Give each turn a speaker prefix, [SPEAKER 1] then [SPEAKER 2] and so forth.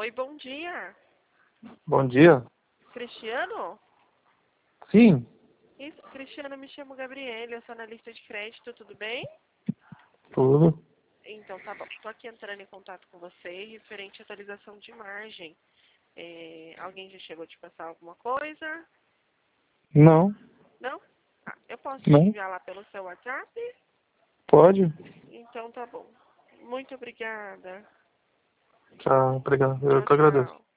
[SPEAKER 1] Oi, bom dia.
[SPEAKER 2] Bom dia.
[SPEAKER 1] Cristiano?
[SPEAKER 2] Sim,
[SPEAKER 1] Isso, Cristiano, me chamo Gabriele, eu sou analista de crédito, tudo bem?
[SPEAKER 2] tudo.
[SPEAKER 1] Então, tá bom. Tô aqui entrando em contato com você referente à atualização de margem. Alguém já chegou a te passar alguma coisa?
[SPEAKER 2] Não,
[SPEAKER 1] Não? Ah, eu posso te
[SPEAKER 2] não.
[SPEAKER 1] enviar lá pelo seu WhatsApp?
[SPEAKER 2] Pode?
[SPEAKER 1] Então, tá bom. Muito obrigada.
[SPEAKER 2] Tá, obrigado. Eu
[SPEAKER 1] Tchau,
[SPEAKER 2] que agradeço.
[SPEAKER 1] tchau.